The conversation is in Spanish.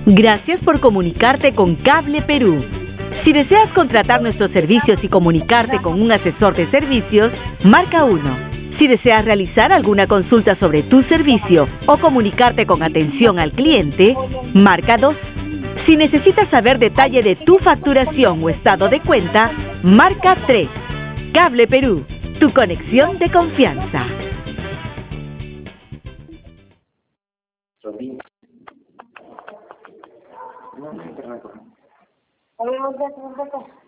Gracias por comunicarte con Cable Perú. Si deseas contratar nuestros servicios y comunicarte con un asesor de servicios, marca 1. Si deseas realizar alguna consulta sobre tu servicio o comunicarte con atención al cliente, marca 2. Si necesitas saber detalle de tu facturación o estado de cuenta, marca 3. Cable Perú, tu conexión de confianza. Habíamos de